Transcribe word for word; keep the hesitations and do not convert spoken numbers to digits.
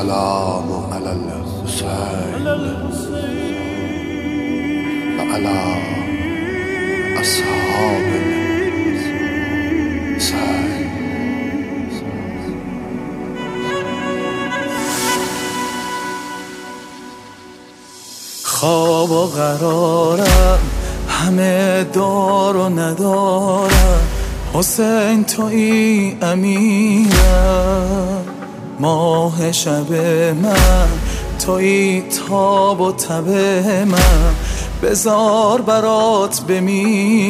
السلام علی الحسین و علی اصحاب الحسین. خواب و قرارم همه دار و ندارم، حسین تویی امیرم، ماه شب من تویی تاب و تب من، بذار برات بمیرم.